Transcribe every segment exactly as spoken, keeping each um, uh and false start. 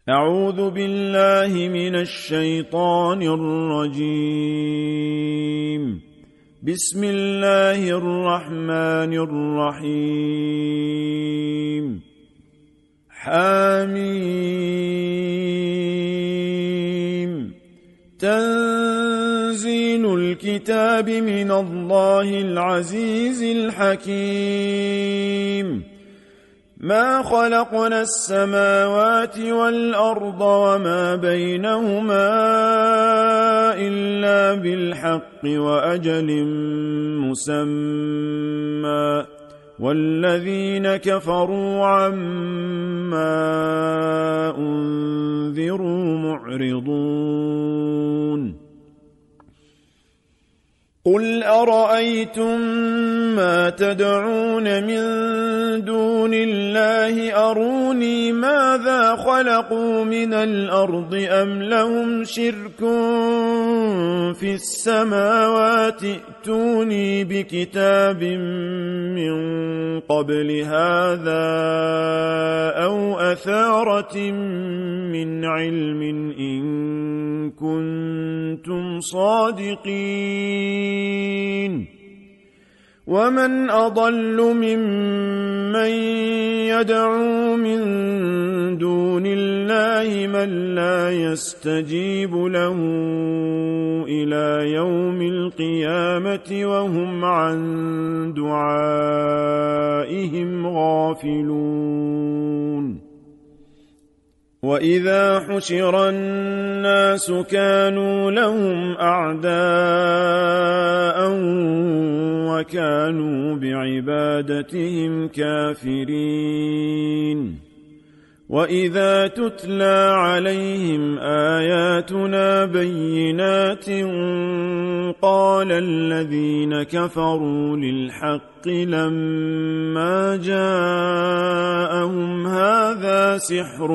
أعوذ بالله من الشيطان الرجيم. بسم الله الرحمن الرحيم. حميم. تنزيل الكتاب من الله العزيز الحكيم. ما خلقنا السماوات والأرض وما بينهما إلا بالحق وأجل مسمى، والذين كفروا عما أنذروا معرضون. قل أرأيتم ما تدعون من دون الله أروني ماذا خلقوا من الأرض أم لهم شرك في السماوات ائتوني بكتاب من قبل هذا أو أثارة من علم إن كنتم صادقين. ومن أضل ممن يدعو من دون الله من لا يستجيب له إلى يوم القيامة وهم عن دعائهم غافلون. وإذا حشر الناس كانوا لهم أعداء وكانوا بعبادتهم كافرين. وإذا تتلى عليهم آياتنا بينات قال الذين كفروا للحق لما جاءهم هذا سحر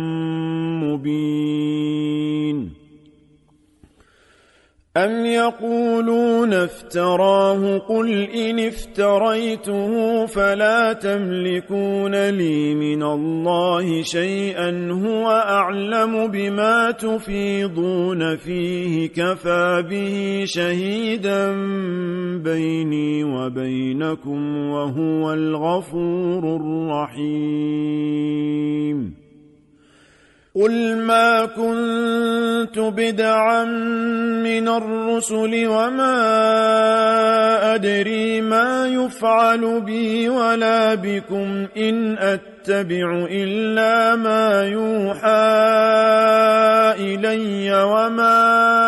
مبين. أم يقولون افتراه قل إن افتريته فلا تملكون لي من الله شيئا هو أعلم بما تفيضون فيه كفى به شهيدا بيني وبينكم وهو الغفور الرحيم. قل ما كنت بدعا من الرسل وما أدري ما يفعل بي ولا بكم إن أتبع إلا ما يوحى إلي وما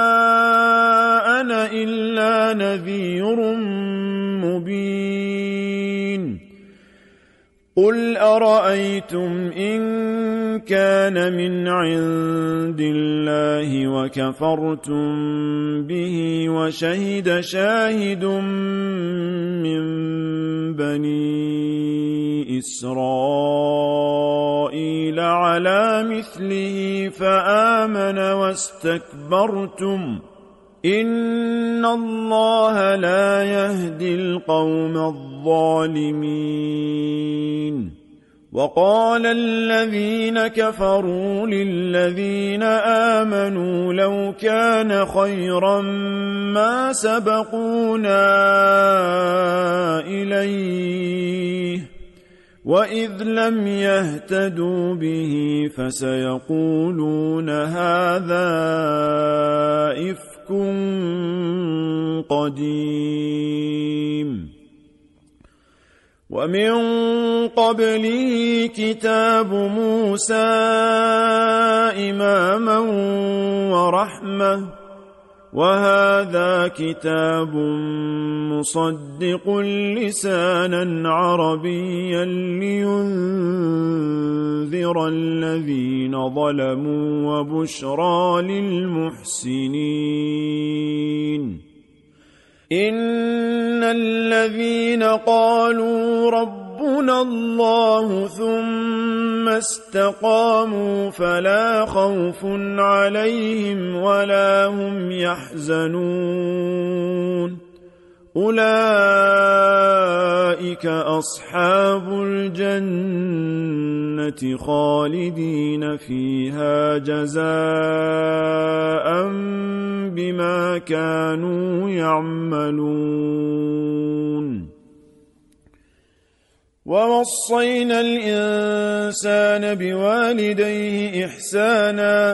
أنا إلا نذير مبين. قل أرأيتم إن كان من عند الله وكفرتم به وشهد شاهد من بني إسرائيل على مثله فآمن واستكبرتم إن الله لا يهدي القوم الظالمين. وقال الذين كفروا للذين آمنوا لو كان خيرا ما سبقونا إليه وإذ لم يهتدوا به فسيقولون هذا إفك قديم. ومن قبله كتاب موسى إماما ورحمة وهذا كتاب مصدق لسانا عربيا لينذر الذين ظلموا وبشرى للمحسنين. إن الذين قالوا ربنا الله ثم استقاموا فلا خوف عليهم ولا هم يحزنون. أولئك أصحاب الجنة خالدين فيها جزاء بما كانوا يعملون ووصينا الإنسان بوالديه إحسانا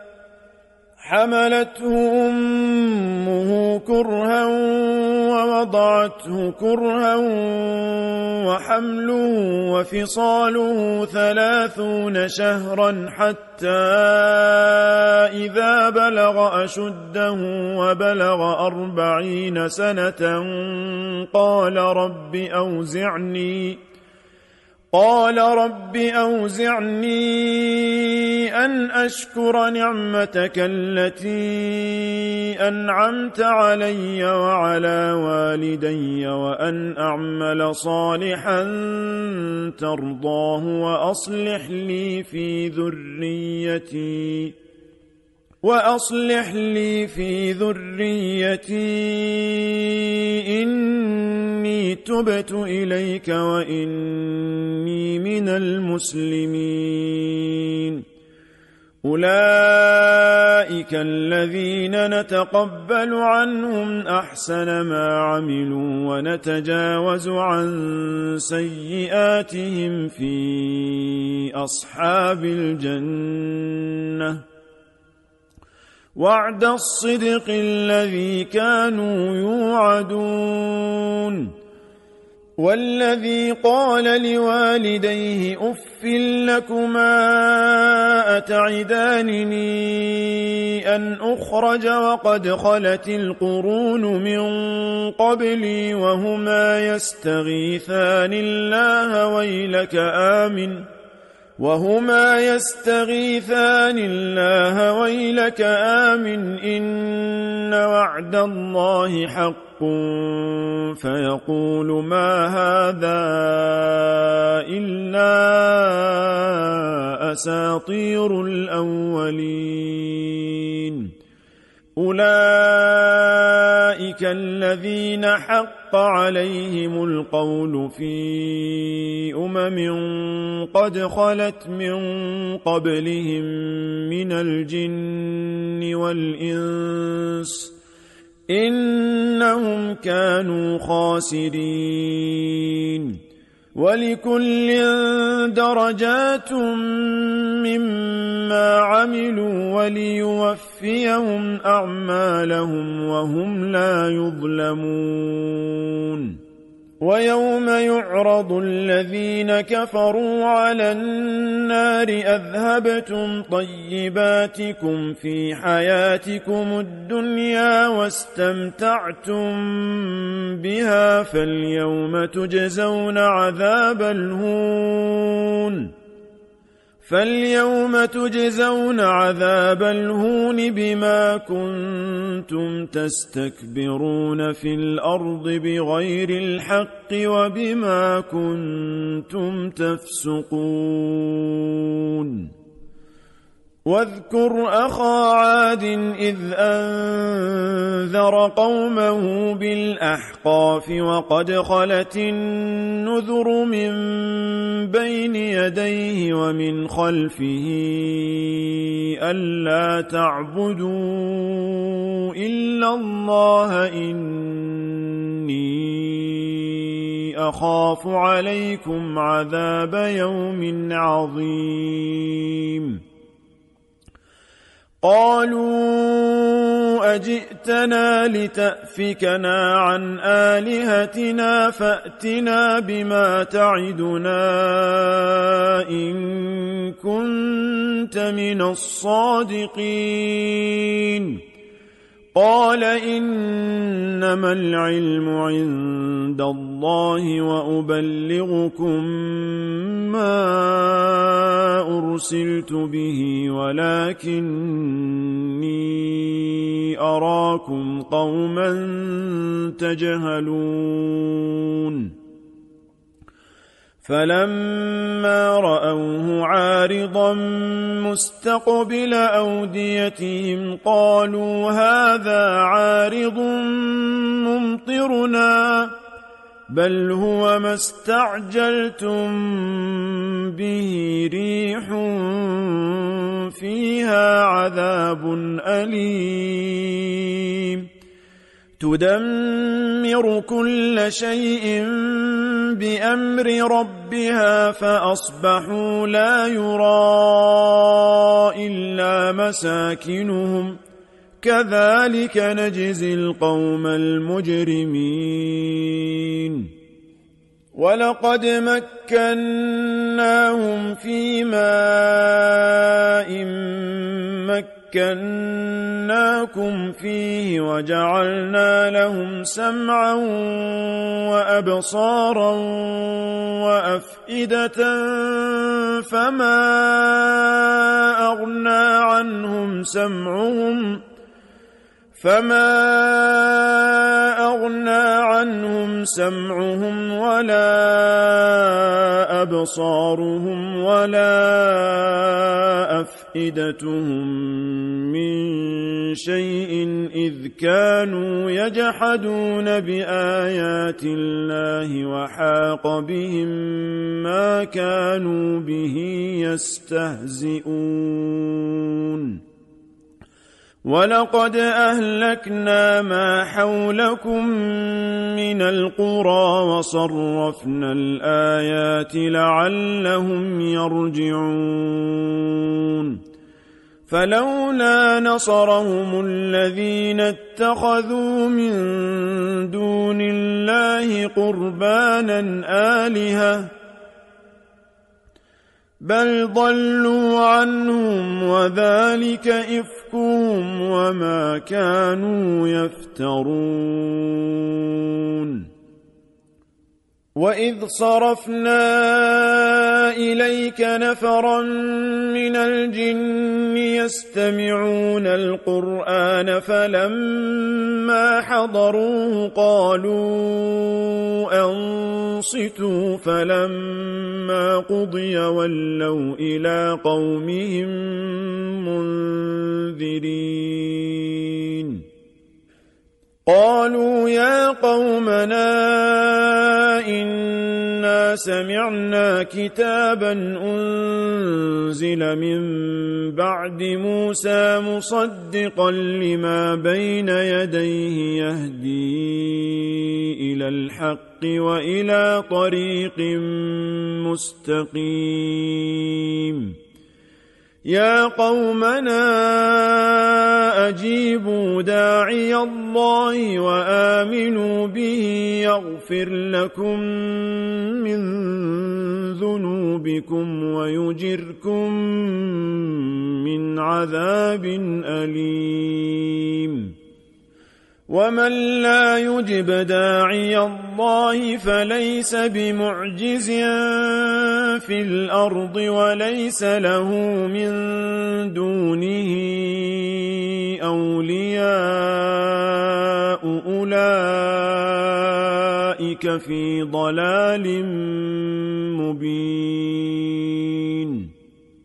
حملته أمه كرها ووضعته كرها وحمله وفصاله ثلاثون شهرا حتى إذا بلغ أشده وبلغ أربعين سنة قال رب أوزعني قال رب أوزعني أن أشكر نعمتك التي أنعمت علي وعلى والدي وأن أعمل صالحا ترضاه وأصلح لي في ذريتي وأصلح لي في ذريتي إني تبت إليك وإني من المسلمين أولئك الذين نتقبل عنهم أحسن ما عملوا ونتجاوز عن سيئاتهم في أصحاب الجنة وعد الصدق الذي كانوا يوعدون والذي قال لوالديه أف لكما أتعدانني أن أخرج وقد خلت القرون من قبلي وهما يستغيثان الله ويلك آمن وهما يستغيثان الله ويلك آمن إن وعد الله حق فيقول ما هذا إلا أساطير الأولين أولئك الذين حق عليهم القول في أمم قد خلت من قبلهم من الجن والإنس إنهم كانوا خاسرين ولكل درجات مما عملوا وليوفيهم أعمالهم وهم لا يظلمون ويوم يعرض الذين كفروا على النار أذهبتم طيباتكم في حياتكم الدنيا واستمتعتم بها فاليوم تجزون عذاب الهون فاليوم تجزون عذاب الهون بما كنتم تستكبرون في الأرض بغير الحق وبما كنتم تفسقون واذكر أخا عاد إذ أنذر قومه بالأحقاف وقد خلت النذر من بين يديه ومن خلفه ألا تعبدوا إلا الله إني أخاف عليكم عذاب يوم عظيم قالوا أجئتنا لتأفكنا عن آلهتنا فأتنا بما تعدنا إن كنت من الصادقين قال إنما العلم عند الله وأبلغكم ما أرسلت به ولكني أراكم قوما تجهلون فلما رأوه عارضا مستقبل أوديتهم قالوا هذا عارض ممطرنا بل هو ما استعجلتم به ريح فيها عذاب أليم تدمر كل شيء بأمر ربها فأصبحوا لا يرى إلا مساكنهم كذلك نجزي القوم المجرمين ولقد مكناهم في ماء مكناكم فيه وجعلنا لهم سمعا وأبصارا وأفئدة فما أغنى عنهم سمعهم فما أغنى عنهم سمعهم ولا أبصارهم ولا أفئدتهم من شيء إذ كانوا يجحدون بآيات الله وحاق بهم ما كانوا به يستهزئون ولقد أهلكنا ما حولكم من القرى وصرفنا الآيات لعلهم يرجعون فلولا نصرهم الذين اتخذوا من دون الله قربانا آلهة بل ضلوا عنهم وذلك إفكهم وما كانوا يفترون وإذ صرفنا إليك نفرا من الجن يستمعون القرآن فلما حضروه قالوا أنصتوا فلما قضي ولوا إلى قومهم منذرين قالوا يا قومنا إنا سمعنا كتابا أنزل من بعد موسى مصدقا لما بين يديه يهدي إلى الحق وإلى طريق مستقيم يا قومنا أجيبوا داعي الله وآمنوا به يغفر لكم من ذنوبكم ويجركم من عذاب أليم ومن لا يجب داعي الله فليس بمعجز في الأرض وليس له من دونه أولياء أولئك في ضلال مبين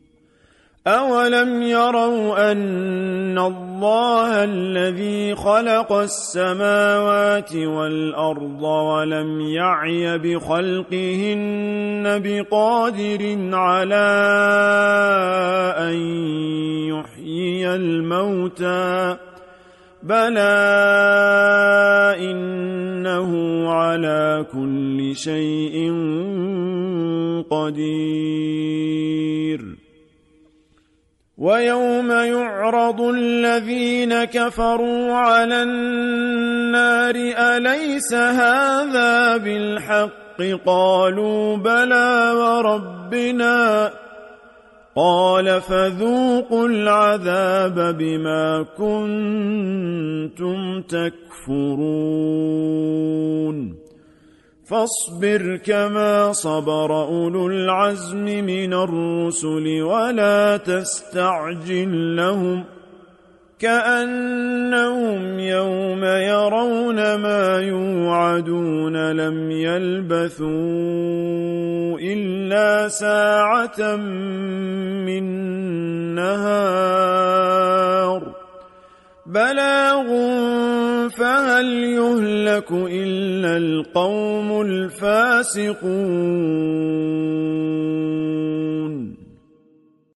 أولم يروا أن الله الذي خلق السماوات والأرض ولم يعي بخلقهن بقادر على أن يحيي الموتى بلى إنه على كل شيء قدير ويوم يعرض الذين كفروا على النار أليس هذا بالحق قالوا بلى وربنا قال فذوقوا العذاب بما كنتم تكفرون فاصبر كما صبر أولو العزم من الرسل ولا تستعجل لهم كأنهم يوم يرون ما يوعدون لم يلبثوا إلا ساعة من نهار بلاغ فهل يهلك إلا القوم الفاسقون